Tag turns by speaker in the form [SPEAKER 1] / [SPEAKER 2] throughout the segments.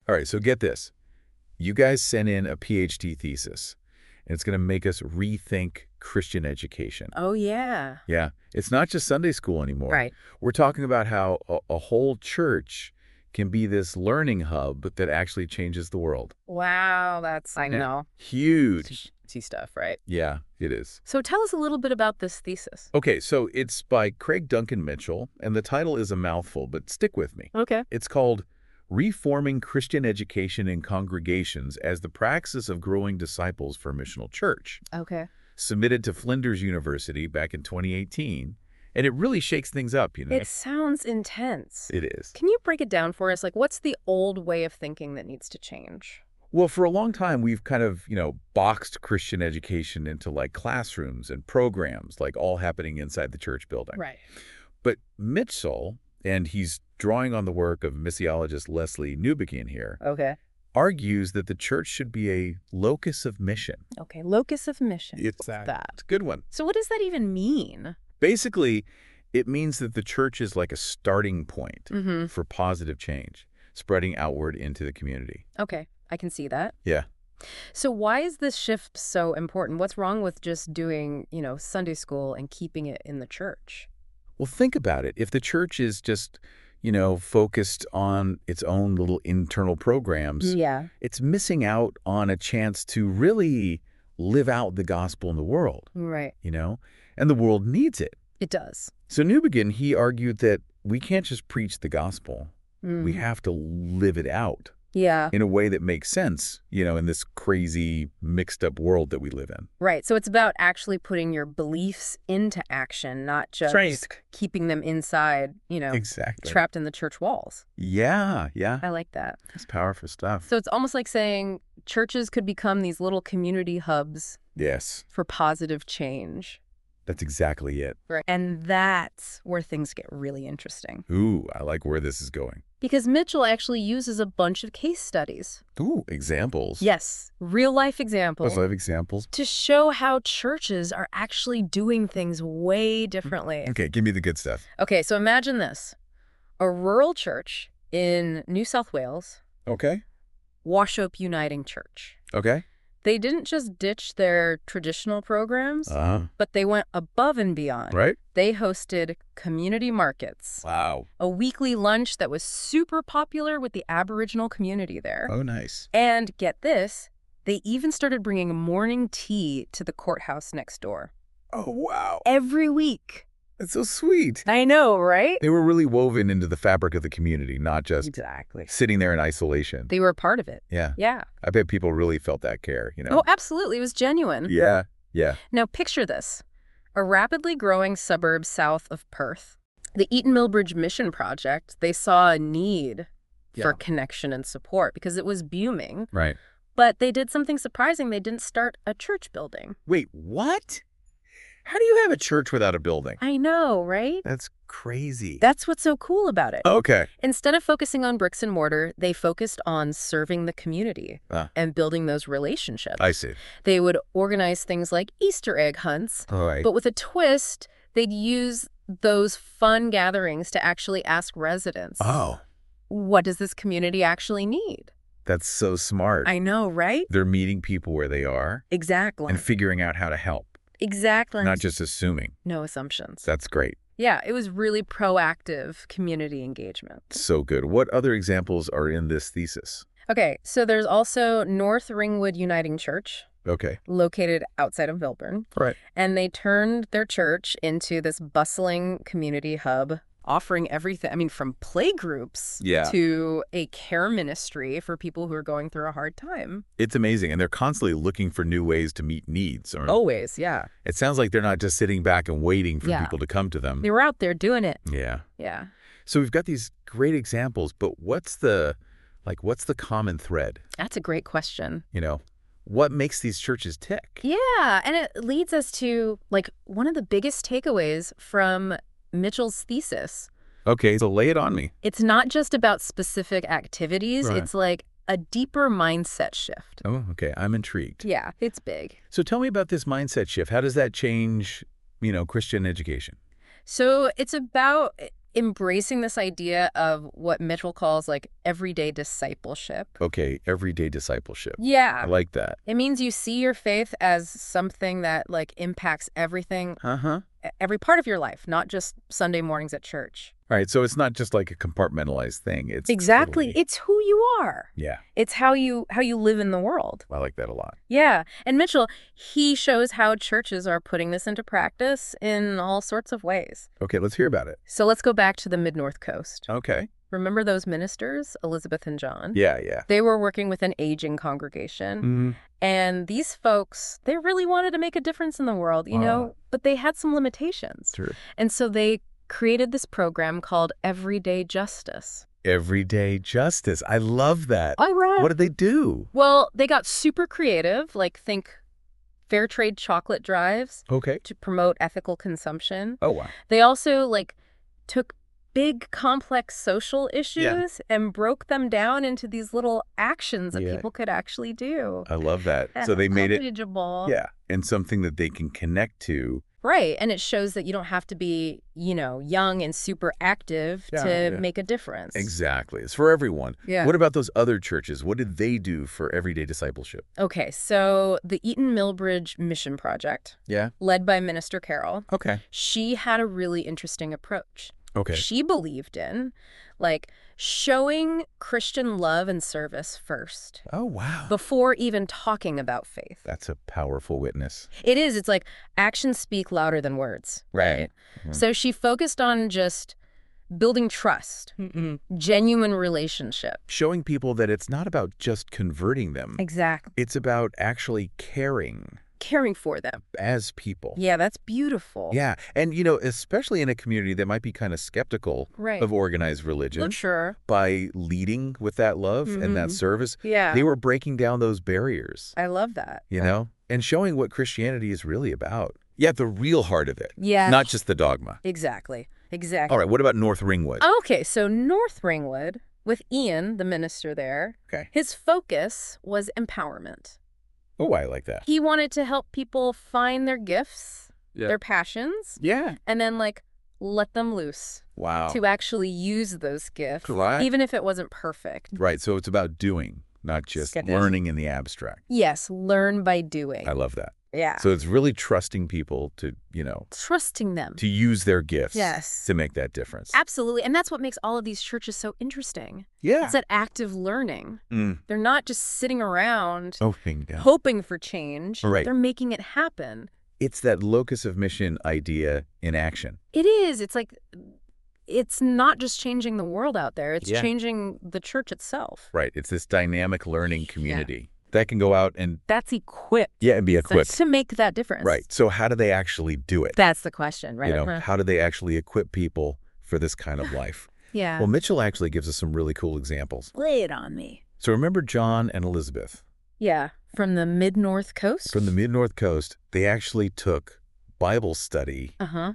[SPEAKER 1] All right, so get this. You guys sent in a PhD thesis, and it's going to make us rethink Christian education.
[SPEAKER 2] Oh, yeah.
[SPEAKER 1] Yeah, it's not just Sunday school anymore.
[SPEAKER 2] Right.
[SPEAKER 1] We're talking about how a whole church can be this learning hub that actually changes the world.
[SPEAKER 2] Wow, I know.
[SPEAKER 1] Huge.
[SPEAKER 2] See stuff, right?
[SPEAKER 1] Yeah, it is.
[SPEAKER 2] So tell us a little bit about this thesis.
[SPEAKER 1] Okay, so it's by Craig Duncan Mitchell, and the title is a mouthful, but stick with me.
[SPEAKER 2] Okay.
[SPEAKER 1] It's called Reforming Christian Education in Congregations as the Praxis of Growing Disciples for Missional Church,
[SPEAKER 2] Okay.
[SPEAKER 1] submitted to Flinders University back in 2018, and it really shakes things up, you know?
[SPEAKER 2] It sounds intense.
[SPEAKER 1] It is.
[SPEAKER 2] Can you break it down for us? Like, what's the old way of thinking that needs to change?
[SPEAKER 1] Well, for a long time, we've kind of, boxed Christian education into like classrooms and programs, like all happening inside the church building.
[SPEAKER 2] Right.
[SPEAKER 1] But Mitchell, and he's drawing on the work of missiologist Leslie Newbegin here,
[SPEAKER 2] Okay.
[SPEAKER 1] argues that the church should be a locus of mission.
[SPEAKER 2] Okay. Locus of mission.
[SPEAKER 1] It's
[SPEAKER 2] What's that?
[SPEAKER 1] a good one.
[SPEAKER 2] So what does that even mean?
[SPEAKER 1] Basically, it means that the church is like a starting point
[SPEAKER 2] Mm-hmm.
[SPEAKER 1] for positive change, spreading outward into the community.
[SPEAKER 2] Okay. I can see that.
[SPEAKER 1] Yeah.
[SPEAKER 2] So why is this shift so important? What's wrong with just doing, Sunday school and keeping it in the church?
[SPEAKER 1] Well, think about it. If the church is just, focused on its own little internal programs,
[SPEAKER 2] Yeah.
[SPEAKER 1] it's missing out on a chance to really live out the gospel in the world,
[SPEAKER 2] Right.
[SPEAKER 1] And the world needs it.
[SPEAKER 2] It does.
[SPEAKER 1] So Newbegin, he argued that we can't just preach the gospel.
[SPEAKER 2] Mm.
[SPEAKER 1] We have to live it out
[SPEAKER 2] Yeah.
[SPEAKER 1] in a way that makes sense, in this crazy, mixed-up world that we live in.
[SPEAKER 2] Right. So it's about actually putting your beliefs into action, not just
[SPEAKER 1] Right.
[SPEAKER 2] keeping them inside,
[SPEAKER 1] Exactly.
[SPEAKER 2] trapped in the church walls.
[SPEAKER 1] Yeah.
[SPEAKER 2] I like that.
[SPEAKER 1] That's powerful stuff.
[SPEAKER 2] So it's almost like saying churches could become these little community hubs
[SPEAKER 1] Yes,
[SPEAKER 2] for positive change.
[SPEAKER 1] that's exactly it.
[SPEAKER 2] Right. And that's where things get really interesting.
[SPEAKER 1] Ooh, I like where this is going.
[SPEAKER 2] Because Mitchell actually uses a bunch of case studies.
[SPEAKER 1] Ooh, examples.
[SPEAKER 2] Yes, real-life examples.
[SPEAKER 1] Real life examples.
[SPEAKER 2] To show how churches are actually doing things way differently.
[SPEAKER 1] Okay, give me the good stuff.
[SPEAKER 2] Okay, so imagine this. A rural church in New South Wales,
[SPEAKER 1] Okay.
[SPEAKER 2] Washope Uniting Church.
[SPEAKER 1] Okay.
[SPEAKER 2] They didn't just ditch their traditional programs, but they went above and beyond.
[SPEAKER 1] Right?
[SPEAKER 2] They hosted community markets,
[SPEAKER 1] Wow.
[SPEAKER 2] a weekly lunch that was super popular with the Aboriginal community there.
[SPEAKER 1] Oh, nice.
[SPEAKER 2] And get this, they even started bringing morning tea to the courthouse next door.
[SPEAKER 1] Oh, wow.
[SPEAKER 2] Every week.
[SPEAKER 1] That's so sweet.
[SPEAKER 2] I know, right?
[SPEAKER 1] They were really woven into the fabric of the community, not just
[SPEAKER 2] Exactly.
[SPEAKER 1] sitting there in isolation.
[SPEAKER 2] They were a part of it.
[SPEAKER 1] Yeah.
[SPEAKER 2] Yeah.
[SPEAKER 1] I bet people really felt that care,
[SPEAKER 2] Oh, absolutely. It was genuine.
[SPEAKER 1] Yeah. Yeah.
[SPEAKER 2] Now picture this. A rapidly growing suburb south of Perth. The Eton Millbridge Mission Project, they saw a need for connection and support because it was booming.
[SPEAKER 1] Right.
[SPEAKER 2] But they did something surprising. They didn't start a church building.
[SPEAKER 1] Wait, what? How do you have a church without a building?
[SPEAKER 2] I know, right?
[SPEAKER 1] That's crazy.
[SPEAKER 2] That's what's so cool about it.
[SPEAKER 1] Okay.
[SPEAKER 2] Instead of focusing on bricks and mortar, they focused on serving the community and building those relationships.
[SPEAKER 1] I see.
[SPEAKER 2] They would organize things like Easter egg hunts,
[SPEAKER 1] All right.
[SPEAKER 2] but with a twist, they'd use those fun gatherings to actually ask residents,
[SPEAKER 1] Oh,
[SPEAKER 2] what does this community actually need?
[SPEAKER 1] that's so smart.
[SPEAKER 2] I know, right?
[SPEAKER 1] They're meeting people where they are
[SPEAKER 2] Exactly.
[SPEAKER 1] and figuring out how to help,
[SPEAKER 2] Exactly.
[SPEAKER 1] not just assuming.
[SPEAKER 2] No assumptions.
[SPEAKER 1] That's great.
[SPEAKER 2] Yeah, it was really proactive community engagement.
[SPEAKER 1] So good. What other examples are in this thesis?
[SPEAKER 2] Okay, so there's also North Ringwood Uniting Church,
[SPEAKER 1] Okay.
[SPEAKER 2] located outside of Vilburn.
[SPEAKER 1] Right.
[SPEAKER 2] And they turned their church into this bustling community hub, offering everything. I mean, from play groups to a care ministry for people who are going through a hard time.
[SPEAKER 1] It's amazing. And they're constantly looking for new ways to meet needs.
[SPEAKER 2] Always, yeah.
[SPEAKER 1] It sounds like they're not just sitting back and waiting for people to come to them.
[SPEAKER 2] They were out there doing it.
[SPEAKER 1] Yeah.
[SPEAKER 2] Yeah.
[SPEAKER 1] So we've got these great examples, but what's the common thread?
[SPEAKER 2] That's a great question.
[SPEAKER 1] What makes these churches tick?
[SPEAKER 2] Yeah, and it leads us to, one of the biggest takeaways from Mitchell's thesis.
[SPEAKER 1] Okay, so lay it on me.
[SPEAKER 2] It's not just about specific activities.
[SPEAKER 1] Right.
[SPEAKER 2] It's like a deeper mindset shift.
[SPEAKER 1] Oh, okay. I'm intrigued.
[SPEAKER 2] Yeah, it's big.
[SPEAKER 1] So tell me about this mindset shift. How does that change, Christian education?
[SPEAKER 2] So it's about embracing this idea of what Mitchell calls like everyday discipleship.
[SPEAKER 1] Okay, everyday discipleship.
[SPEAKER 2] Yeah.
[SPEAKER 1] I like that.
[SPEAKER 2] It means you see your faith as something that like impacts everything, every part of your life, not just Sunday mornings at church.
[SPEAKER 1] Right, so it's not just like a compartmentalized thing. It's
[SPEAKER 2] Exactly.
[SPEAKER 1] totally...
[SPEAKER 2] It's who you are.
[SPEAKER 1] Yeah.
[SPEAKER 2] It's how you live in the world.
[SPEAKER 1] I like that a lot.
[SPEAKER 2] Yeah. And Mitchell, he shows how churches are putting this into practice in all sorts of ways.
[SPEAKER 1] Okay, let's hear about it.
[SPEAKER 2] So let's go back to the Mid-North Coast.
[SPEAKER 1] Okay.
[SPEAKER 2] Remember those ministers, Elizabeth and John?
[SPEAKER 1] Yeah, yeah.
[SPEAKER 2] They were working with an aging congregation. And these folks, they really wanted to make a difference in the world, you know, but they had some limitations.
[SPEAKER 1] Sure.
[SPEAKER 2] And so they created this program called Everyday Justice.
[SPEAKER 1] Everyday Justice. I love that.
[SPEAKER 2] All right.
[SPEAKER 1] What did they do?
[SPEAKER 2] Well, they got super creative, like think fair trade chocolate drives to promote ethical consumption.
[SPEAKER 1] Oh, wow.
[SPEAKER 2] They also like took big complex social issues and broke them down into these little actions that people could actually do.
[SPEAKER 1] I love that. So they made it
[SPEAKER 2] manageable.
[SPEAKER 1] Yeah, and something that they can connect to.
[SPEAKER 2] Right, and it shows that you don't have to be, you know, young and super active to make a difference.
[SPEAKER 1] Exactly. It's for everyone.
[SPEAKER 2] Yeah.
[SPEAKER 1] What about those other churches? What did they do for everyday discipleship?
[SPEAKER 2] Okay, so the Eaton Millbridge Mission Project, led by Minister Carroll, she had a really interesting approach. She believed in, like, showing Christian love and service first.
[SPEAKER 1] Oh, wow.
[SPEAKER 2] Before even talking about faith.
[SPEAKER 1] That's a powerful witness.
[SPEAKER 2] It is. It's like actions speak louder than words.
[SPEAKER 1] Right.
[SPEAKER 2] So she focused on just building trust, genuine relationship.
[SPEAKER 1] Showing people that it's not about just converting them.
[SPEAKER 2] Exactly.
[SPEAKER 1] It's about actually caring
[SPEAKER 2] for them.
[SPEAKER 1] As people.
[SPEAKER 2] Yeah, that's beautiful.
[SPEAKER 1] Yeah. And, you know, especially in a community that might be kind of skeptical of organized religion.
[SPEAKER 2] Sure.
[SPEAKER 1] By leading with that love and that service, they were breaking down those barriers.
[SPEAKER 2] I love that.
[SPEAKER 1] You know? And showing what Christianity is really about. Yeah, the real heart of it.
[SPEAKER 2] Yeah.
[SPEAKER 1] Not just the dogma.
[SPEAKER 2] Exactly.
[SPEAKER 1] All right, what about North Ringwood?
[SPEAKER 2] Okay, so North Ringwood, with Ian, the minister there, his focus was empowerment.
[SPEAKER 1] Oh, I like that.
[SPEAKER 2] He wanted to help people find their gifts, their passions, and then, like, let them loose.
[SPEAKER 1] Wow.
[SPEAKER 2] To actually use those gifts, even if it wasn't perfect.
[SPEAKER 1] Right, so it's about doing, not just learning in the abstract.
[SPEAKER 2] Yes, learn by doing.
[SPEAKER 1] I love that.
[SPEAKER 2] Yeah.
[SPEAKER 1] So it's really trusting people to, you know...
[SPEAKER 2] Trusting them.
[SPEAKER 1] To use their gifts.
[SPEAKER 2] Yes.
[SPEAKER 1] To make that difference.
[SPEAKER 2] Absolutely. And that's what makes all of these churches so interesting.
[SPEAKER 1] Yeah.
[SPEAKER 2] It's that active learning. They're not just sitting around hoping for change.
[SPEAKER 1] Right.
[SPEAKER 2] They're making it happen.
[SPEAKER 1] It's that locus of mission idea in action.
[SPEAKER 2] It is. It's like... It's not just changing the world out there. It's changing the church itself.
[SPEAKER 1] Right. It's this dynamic learning community. That can go out and...
[SPEAKER 2] That's equipped.
[SPEAKER 1] Yeah, and be equipped.
[SPEAKER 2] To make that difference.
[SPEAKER 1] Right. So how do they actually do it?
[SPEAKER 2] That's the question, right?
[SPEAKER 1] You know, how do they actually equip people for this kind of life?
[SPEAKER 2] Yeah.
[SPEAKER 1] Well, Mitchell actually gives us some really cool examples.
[SPEAKER 2] Lay it on me.
[SPEAKER 1] So remember John and Elizabeth?
[SPEAKER 2] Yeah. From the Mid-North Coast?
[SPEAKER 1] From the Mid-North Coast. They actually took Bible study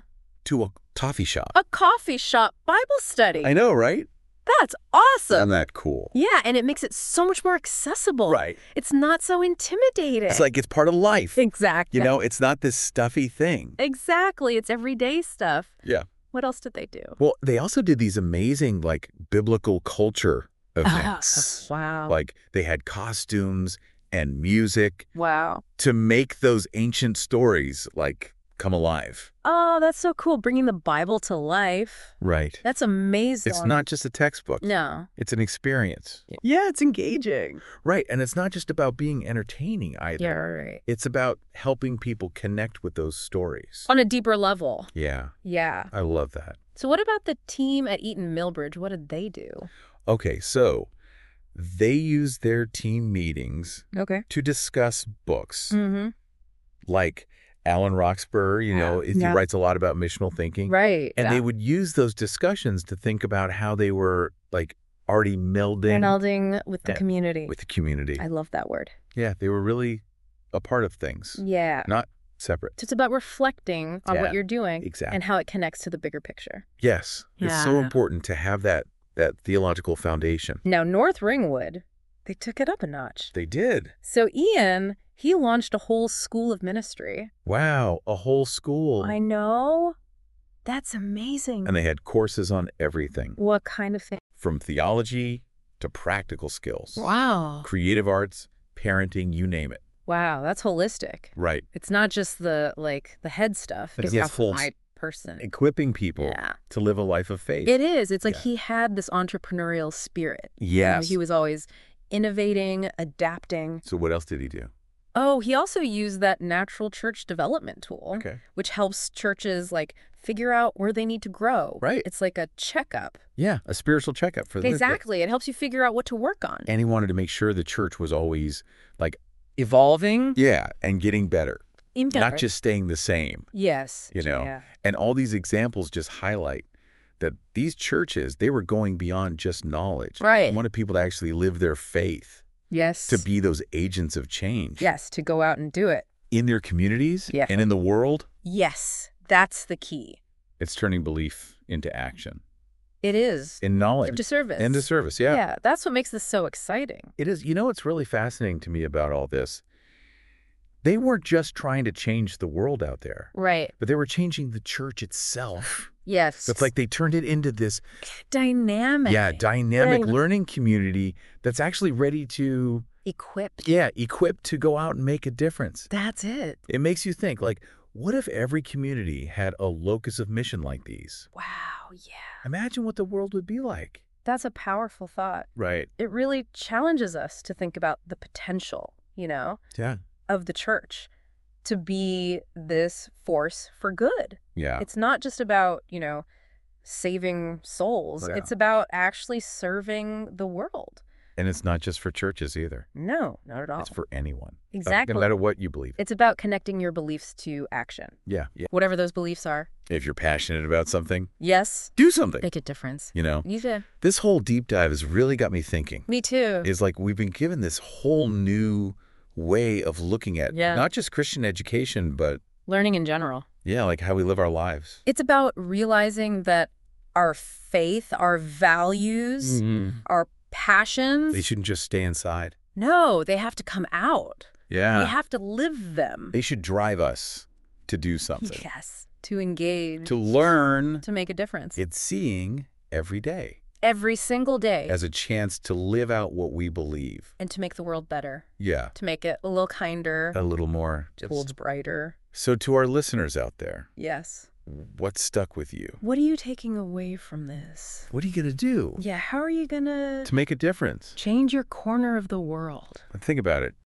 [SPEAKER 1] to a coffee shop.
[SPEAKER 2] A coffee shop Bible study.
[SPEAKER 1] I know, right?
[SPEAKER 2] That's awesome.
[SPEAKER 1] Isn't that cool?
[SPEAKER 2] Yeah, and it makes it so much more accessible.
[SPEAKER 1] Right.
[SPEAKER 2] It's not so intimidating.
[SPEAKER 1] It's like it's part of life.
[SPEAKER 2] Exactly.
[SPEAKER 1] You know, it's not this stuffy thing.
[SPEAKER 2] Exactly. It's everyday stuff.
[SPEAKER 1] Yeah.
[SPEAKER 2] What else did they do?
[SPEAKER 1] Well, they also did these amazing, like, biblical culture events.
[SPEAKER 2] Wow.
[SPEAKER 1] Like, they had costumes and music.
[SPEAKER 2] Wow.
[SPEAKER 1] To make those ancient stories, like, come alive.
[SPEAKER 2] Oh, that's so cool. Bringing the Bible to life.
[SPEAKER 1] Right.
[SPEAKER 2] That's amazing.
[SPEAKER 1] It's not just a textbook.
[SPEAKER 2] No.
[SPEAKER 1] It's an experience.
[SPEAKER 2] Yeah, it's engaging.
[SPEAKER 1] Right. And it's not just about being entertaining either.
[SPEAKER 2] Yeah, right.
[SPEAKER 1] It's about helping people connect with those stories.
[SPEAKER 2] On a deeper level.
[SPEAKER 1] Yeah.
[SPEAKER 2] Yeah.
[SPEAKER 1] I love that.
[SPEAKER 2] So what about the team at Eaton Millbridge? What did they do?
[SPEAKER 1] Okay, so they used their team meetings to discuss books. Like Alan Roxburgh, you know, he writes a lot about missional thinking.
[SPEAKER 2] Right.
[SPEAKER 1] And they would use those discussions to think about how they were, like, already melding
[SPEAKER 2] with the community.
[SPEAKER 1] With the community.
[SPEAKER 2] I love that word.
[SPEAKER 1] Yeah, they were really a part of things.
[SPEAKER 2] Yeah.
[SPEAKER 1] Not separate.
[SPEAKER 2] So it's about reflecting on what you're doing.
[SPEAKER 1] Exactly.
[SPEAKER 2] And how it connects to the bigger picture.
[SPEAKER 1] Yes. It's so important to have that theological foundation.
[SPEAKER 2] Now, North Ringwood, they took it up a notch.
[SPEAKER 1] They did.
[SPEAKER 2] So Ian... he launched a whole school of ministry.
[SPEAKER 1] Wow, a whole school.
[SPEAKER 2] I know. That's amazing.
[SPEAKER 1] And they had courses on everything.
[SPEAKER 2] What kind of thing?
[SPEAKER 1] From theology to practical skills.
[SPEAKER 2] Wow.
[SPEAKER 1] Creative arts, parenting, you name it.
[SPEAKER 2] Wow, that's holistic.
[SPEAKER 1] Right.
[SPEAKER 2] It's not just the head stuff.
[SPEAKER 1] It's
[SPEAKER 2] my person.
[SPEAKER 1] Equipping people to live a life of faith.
[SPEAKER 2] It is. It's like he had this entrepreneurial spirit.
[SPEAKER 1] Yes.
[SPEAKER 2] He was always innovating, adapting.
[SPEAKER 1] So what else did he do?
[SPEAKER 2] Oh, he also used that natural church development tool, which helps churches figure out where they need to grow.
[SPEAKER 1] Right.
[SPEAKER 2] It's like a checkup.
[SPEAKER 1] Yeah, a spiritual checkup for them.
[SPEAKER 2] Exactly. It helps you figure out what to work on.
[SPEAKER 1] And he wanted to make sure the church was always
[SPEAKER 2] evolving.
[SPEAKER 1] Yeah, and getting better. Not just staying the same.
[SPEAKER 2] Yes.
[SPEAKER 1] And all these examples just highlight that these churches, they were going beyond just knowledge.
[SPEAKER 2] Right.
[SPEAKER 1] They wanted people to actually live their faith.
[SPEAKER 2] Yes.
[SPEAKER 1] To be those agents of change.
[SPEAKER 2] Yes, to go out and do it.
[SPEAKER 1] In their communities and in the world.
[SPEAKER 2] Yes, that's the key.
[SPEAKER 1] It's turning belief into action.
[SPEAKER 2] It is.
[SPEAKER 1] In knowledge.
[SPEAKER 2] Into service.
[SPEAKER 1] Into service, yeah.
[SPEAKER 2] Yeah, that's what makes this so exciting.
[SPEAKER 1] It is. What's really fascinating to me about all this? They weren't just trying to change the world out there.
[SPEAKER 2] Right.
[SPEAKER 1] But they were changing the church itself.
[SPEAKER 2] Yes.
[SPEAKER 1] So it's like they turned it into this
[SPEAKER 2] dynamic.
[SPEAKER 1] Yeah, dynamic learning community that's actually ready to
[SPEAKER 2] equipped.
[SPEAKER 1] Yeah, equipped to go out and make a difference.
[SPEAKER 2] That's it.
[SPEAKER 1] It makes you think, what if every community had a locus of mission like these?
[SPEAKER 2] Wow, yeah.
[SPEAKER 1] Imagine what the world would be like.
[SPEAKER 2] That's a powerful thought.
[SPEAKER 1] Right.
[SPEAKER 2] It really challenges us to think about the potential,
[SPEAKER 1] Yeah.
[SPEAKER 2] of the church to be this force for good.
[SPEAKER 1] Yeah.
[SPEAKER 2] It's not just about, saving souls. It's about actually serving the world.
[SPEAKER 1] And it's not just for churches either.
[SPEAKER 2] No, not at all.
[SPEAKER 1] It's for anyone.
[SPEAKER 2] Exactly.
[SPEAKER 1] No matter what you believe.
[SPEAKER 2] It's about connecting your beliefs to action.
[SPEAKER 1] Yeah.
[SPEAKER 2] Whatever those beliefs are.
[SPEAKER 1] If you're passionate about something.
[SPEAKER 2] Yes.
[SPEAKER 1] Do something.
[SPEAKER 2] Make a difference.
[SPEAKER 1] You
[SPEAKER 2] do.
[SPEAKER 1] This whole deep dive has really got me thinking.
[SPEAKER 2] Me too.
[SPEAKER 1] It's like we've been given this whole new way of looking at not just Christian education, but
[SPEAKER 2] learning in general.
[SPEAKER 1] Yeah, like how we live our lives.
[SPEAKER 2] It's about realizing that our faith, our values, our passions.
[SPEAKER 1] They shouldn't just stay inside.
[SPEAKER 2] No, they have to come out.
[SPEAKER 1] Yeah.
[SPEAKER 2] We have to live them.
[SPEAKER 1] They should drive us to do something.
[SPEAKER 2] Yes, to engage.
[SPEAKER 1] To learn.
[SPEAKER 2] To make a difference.
[SPEAKER 1] It's seeing every day.
[SPEAKER 2] Every single day.
[SPEAKER 1] As a chance to live out what we believe.
[SPEAKER 2] And to make the world better.
[SPEAKER 1] Yeah.
[SPEAKER 2] To make it a little kinder.
[SPEAKER 1] A little more.
[SPEAKER 2] Towards brighter.
[SPEAKER 1] So to our listeners out there.
[SPEAKER 2] Yes.
[SPEAKER 1] What stuck with you?
[SPEAKER 2] What are you taking away from this?
[SPEAKER 1] What are you going to do?
[SPEAKER 2] Yeah, how are you going to
[SPEAKER 1] make a difference?
[SPEAKER 2] Change your corner of the world.
[SPEAKER 1] Think about it.